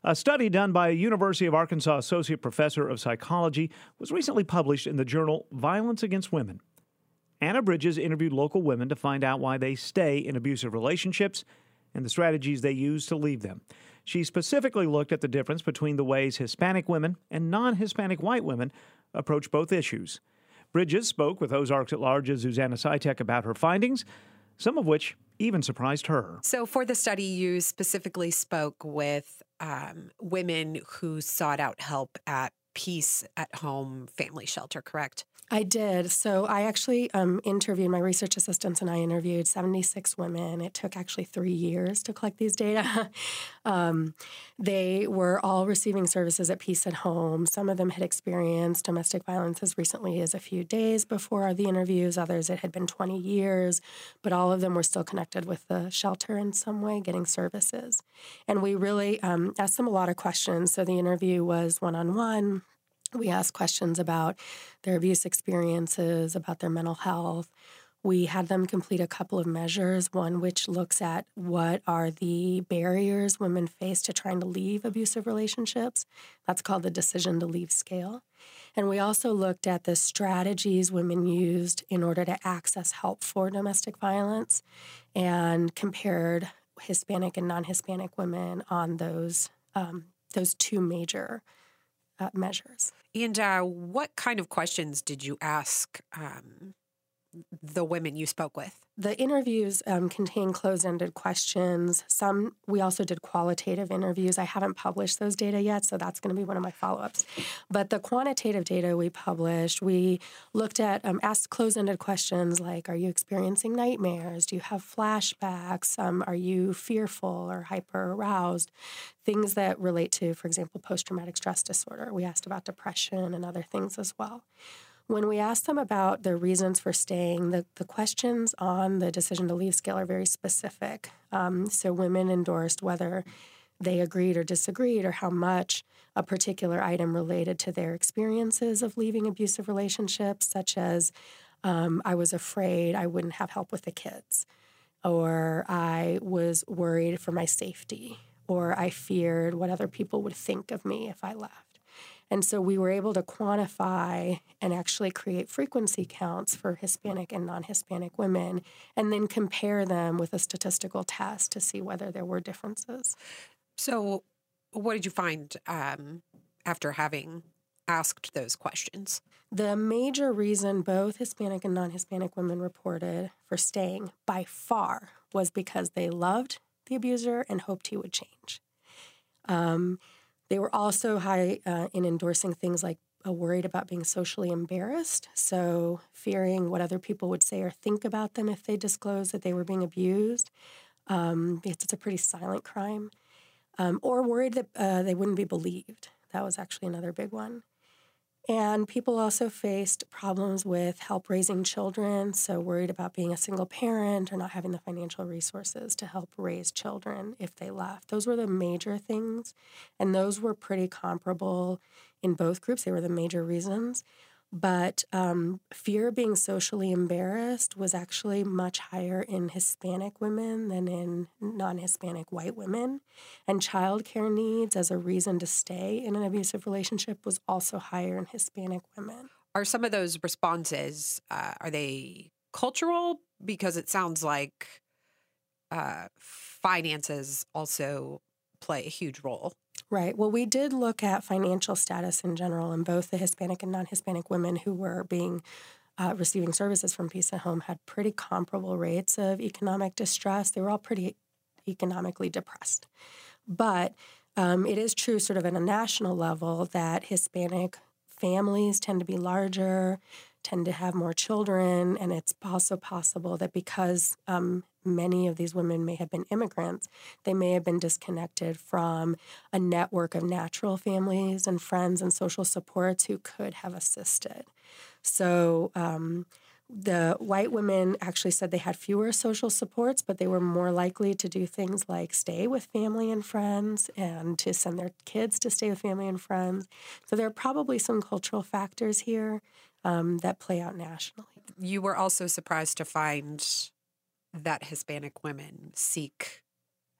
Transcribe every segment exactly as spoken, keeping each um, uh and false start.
A study done by a University of Arkansas associate professor of psychology was recently published in the journal Violence Against Women. Anna Bridges interviewed local women to find out why they stay in abusive relationships and the strategies they use to leave them. She specifically looked at the difference between the ways Hispanic women and non-Hispanic white women approach both issues. Bridges spoke with Ozarks at Large's Susanna Sitek about her findings, some of which even surprised her. So for the study, you specifically spoke with um, women who sought out help at Peace at Home Family Shelter, correct? I did. So I actually um, interviewed, my research assistants and I interviewed seventy-six women. It took actually three years to collect these data. um, they were all receiving services at Peace at Home. Some of them had experienced domestic violence as recently as a few days before the interviews. Others, it had been twenty years, but all of them were still connected with the shelter in some way, getting services. And we really um, asked them a lot of questions. So the interview was one-on-one. We asked questions about their abuse experiences, about their mental health. We had them complete a couple of measures, one which looks at what are the barriers women face to trying to leave abusive relationships. That's called the Decision to Leave scale. And we also looked at the strategies women used in order to access help for domestic violence and compared Hispanic and non-Hispanic women on those, um, those two major Uh, measures. And uh, what kind of questions did you ask um, the women you spoke with? The interviews um, contain closed-ended questions. Some, we also did qualitative interviews. I haven't published those data yet, so that's going to be one of my follow-ups. But the quantitative data we published, we looked at, um, asked closed-ended questions like, are you experiencing nightmares? Do you have flashbacks? Um, are you fearful or hyper-aroused? Things that relate to, for example, post-traumatic stress disorder. We asked about depression and other things as well. When we asked them about their reasons for staying, the, the questions on the Decision to Leave scale are very specific. Um, so women endorsed whether they agreed or disagreed or how much a particular item related to their experiences of leaving abusive relationships, such as um, I was afraid I wouldn't have help with the kids, or I was worried for my safety, or I feared what other people would think of me if I left. And so we were able to quantify and actually create frequency counts for Hispanic and non-Hispanic women and then compare them with a statistical test to see whether there were differences. So what did you find um, after having asked those questions? The major reason both Hispanic and non-Hispanic women reported for staying by far was because they loved the abuser and hoped he would change. Um, They were also high uh, in endorsing things like uh, worried about being socially embarrassed, so fearing what other people would say or think about them if they disclosed that they were being abused, um, because it's a pretty silent crime, um, or worried that uh, they wouldn't be believed. That was actually another big one. And people also faced problems with help raising children, so worried about being a single parent or not having the financial resources to help raise children if they left. Those were the major things, and those were pretty comparable in both groups. They were the major reasons. But um, fear of being socially embarrassed was actually much higher in Hispanic women than in non-Hispanic white women. And childcare needs as a reason to stay in an abusive relationship was also higher in Hispanic women. Are some of those responses, uh, are they cultural? Because it sounds like uh, finances also play a huge role. Right. Well, we did look at financial status in general, and both the Hispanic and non-Hispanic women who were being uh, receiving services from Peace at Home had pretty comparable rates of economic distress. They were all pretty economically depressed. But um, it is true sort of at a national level that Hispanic families tend to be larger, tend to have more children, and it's also possible that because um, many of these women may have been immigrants, they may have been disconnected from a network of natural families and friends and social supports who could have assisted. So um, the white women actually said they had fewer social supports, but they were more likely to do things like stay with family and friends and to send their kids to stay with family and friends. So there are probably some cultural factors here um, that play out nationally. You were also surprised to find that Hispanic women seek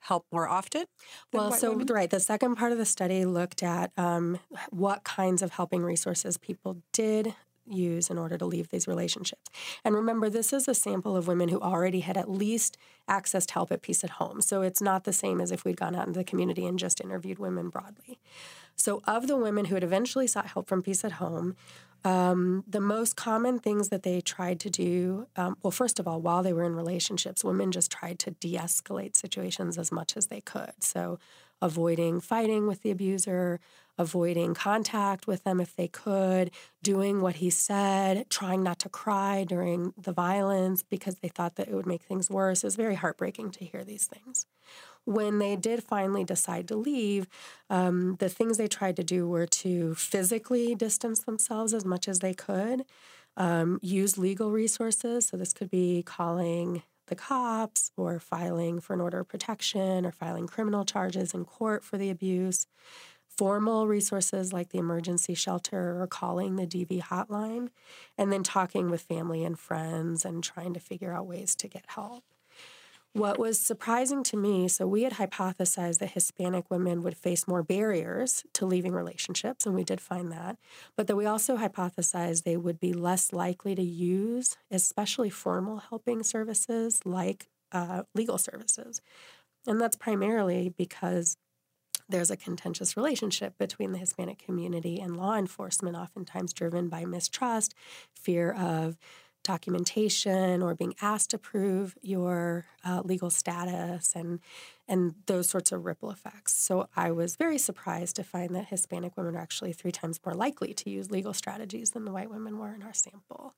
help more often than Well, white so, women? right, the second part of the study looked at um, what kinds of helping resources people did use in order to leave these relationships. And remember, this is a sample of women who already had at least accessed help at Peace at Home. So it's not the same as if we'd gone out into the community and just interviewed women broadly. So of the women who had eventually sought help from Peace at Home, um, the most common things that they tried to do, um, well, first of all, while they were in relationships, women just tried to de-escalate situations as much as they could. So avoiding fighting with the abuser, avoiding contact with them if they could, doing what he said, trying not to cry during the violence because they thought that it would make things worse. It was very heartbreaking to hear these things. When they did finally decide to leave, um, the things they tried to do were to physically distance themselves as much as they could, um, use legal resources. So this could be calling the cops or filing for an order of protection or filing criminal charges in court for the abuse. Formal resources like the emergency shelter or calling the D V hotline, and then talking with family and friends and trying to figure out ways to get help. What was surprising to me, so we had hypothesized that Hispanic women would face more barriers to leaving relationships, and we did find that, but that we also hypothesized they would be less likely to use, especially formal helping services like uh, legal services. And that's primarily because there's a contentious relationship between the Hispanic community and law enforcement, oftentimes driven by mistrust, fear of documentation or being asked to prove your uh, legal status and and those sorts of ripple effects. So I was very surprised to find that Hispanic women are actually three times more likely to use legal strategies than the white women were in our sample.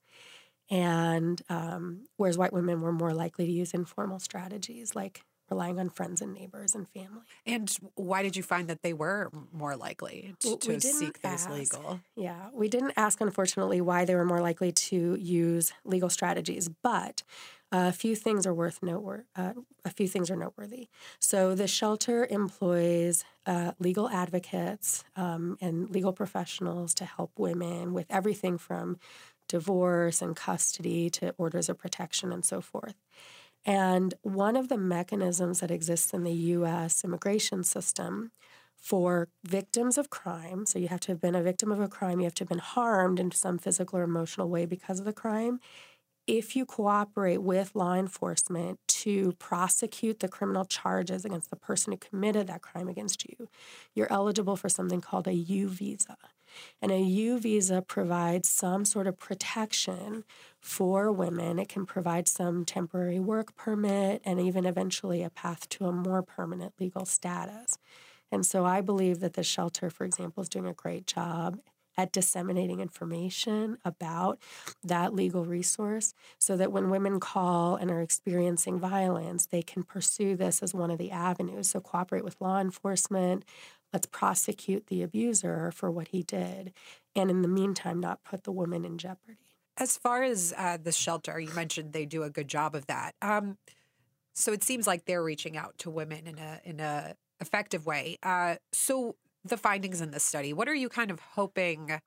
And um, whereas white women were more likely to use informal strategies like relying on friends and neighbors and family. And why did you find that they were more likely to, Well, we to didn't seek those ask. legal? Yeah, we didn't ask, unfortunately, why they were more likely to use legal strategies, but a few things are worth noteworthy. Uh, a few things are noteworthy. So the shelter employs uh, legal advocates um, and legal professionals to help women with everything from divorce and custody to orders of protection and so forth. And one of the mechanisms that exists in the U S immigration system for victims of crime, so you have to have been a victim of a crime, you have to have been harmed in some physical or emotional way because of the crime. If you cooperate with law enforcement to prosecute the criminal charges against the person who committed that crime against you, you're eligible for something called a U visa. And a U visa provides some sort of protection for women. It can provide some temporary work permit and even eventually a path to a more permanent legal status. And so I believe that the shelter, for example, is doing a great job at disseminating information about that legal resource so that when women call and are experiencing violence, they can pursue this as one of the avenues. So cooperate with law enforcement. Let's prosecute the abuser for what he did. And in the meantime, not put the woman in jeopardy. As far as uh, the shelter, you mentioned they do a good job of that. Um, so it seems like they're reaching out to women in a in a effective way. Uh, so the findings in this study, what are you kind of hoping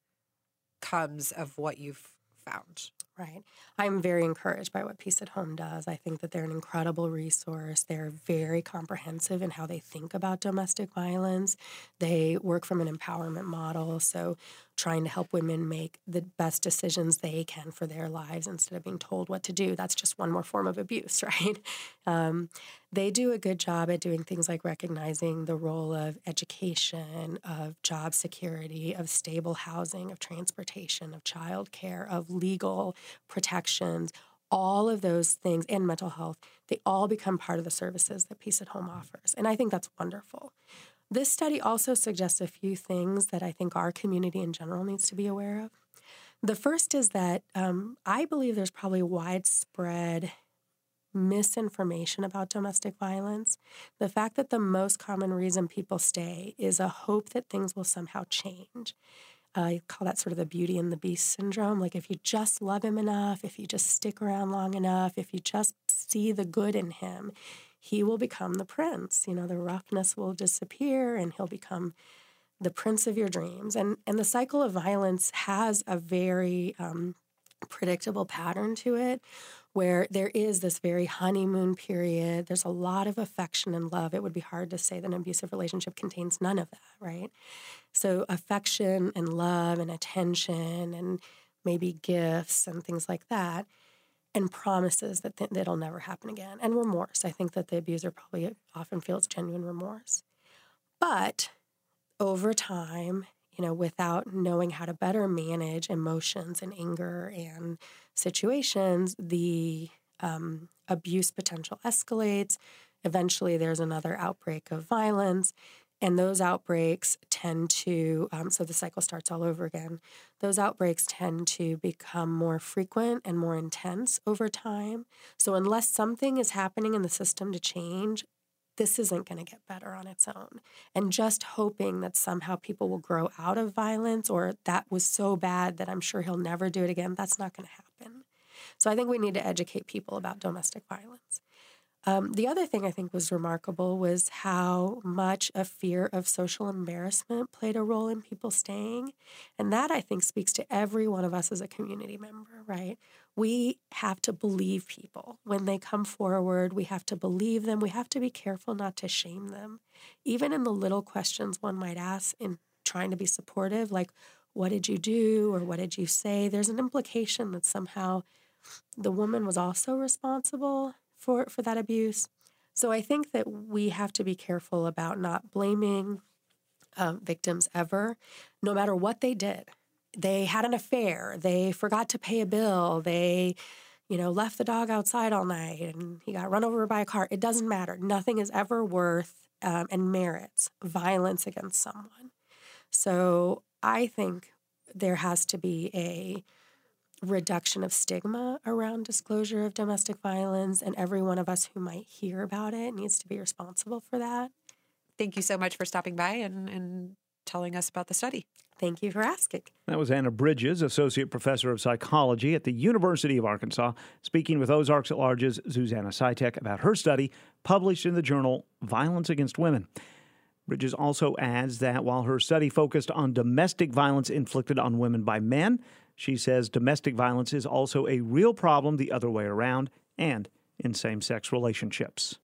comes of what you've found? Right. I'm very encouraged by what Peace at Home does. I think that they're an incredible resource. They're very comprehensive in how they think about domestic violence. They work from an empowerment model, so trying to help women make the best decisions they can for their lives instead of being told what to do. That's just one more form of abuse, right? Um, they do a good job at doing things like recognizing the role of education, of job security, of stable housing, of transportation, of childcare, of legal protections. All of those things, and mental health, they all become part of the services that Peace at Home offers. And I think that's wonderful. This study also suggests a few things that I think our community in general needs to be aware of. The first is that um, I believe there's probably widespread misinformation about domestic violence. The fact that the most common reason people stay is a hope that things will somehow change. Uh, I call that sort of the Beauty and the Beast syndrome. Like if you just love him enough, if you just stick around long enough, if you just see the good in him, he will become the prince. You know, the roughness will disappear and he'll become the prince of your dreams. And and the cycle of violence has a very um, predictable pattern to it where there is this very honeymoon period. There's a lot of affection and love. It would be hard to say that an abusive relationship contains none of that, right? So affection and love and attention and maybe gifts and things like that, and promises that th- that'll never happen again, and remorse. I think that the abuser probably often feels genuine remorse. But over time, you know, without knowing how to better manage emotions and anger and situations, the um, abuse potential escalates. Eventually, there's another outbreak of violence, and those outbreaks tend to, um, so the cycle starts all over again. Those outbreaks tend to become more frequent and more intense over time. So unless something is happening in the system to change, this isn't going to get better on its own. And just hoping that somehow people will grow out of violence, or that was so bad that I'm sure he'll never do it again, that's not going to happen. So I think we need to educate people about domestic violence. Um, the other thing I think was remarkable was how much a fear of social embarrassment played a role in people staying. And that, I think, speaks to every one of us as a community member, right? We have to believe people. When they come forward, we have to believe them. We have to be careful not to shame them. Even in the little questions one might ask in trying to be supportive, like, what did you do or what did you say? There's an implication that somehow the woman was also responsible for, for that abuse. So I think that we have to be careful about not blaming um, victims ever, no matter what they did. They had an affair. They forgot to pay a bill. They, you know, left the dog outside all night and he got run over by a car. It doesn't matter. Nothing is ever worth um, and merits violence against someone. So I think there has to be a reduction of stigma around disclosure of domestic violence, and every one of us who might hear about it needs to be responsible for that. Thank you so much for stopping by and, and telling us about the study. Thank you for asking. That was Anna Bridges, Associate Professor of Psychology at the University of Arkansas, speaking with Ozarks at Large's Zuzanna Seitek about her study published in the journal Violence Against Women. Bridges also adds that while her study focused on domestic violence inflicted on women by men, she says domestic violence is also a real problem the other way around and in same-sex relationships.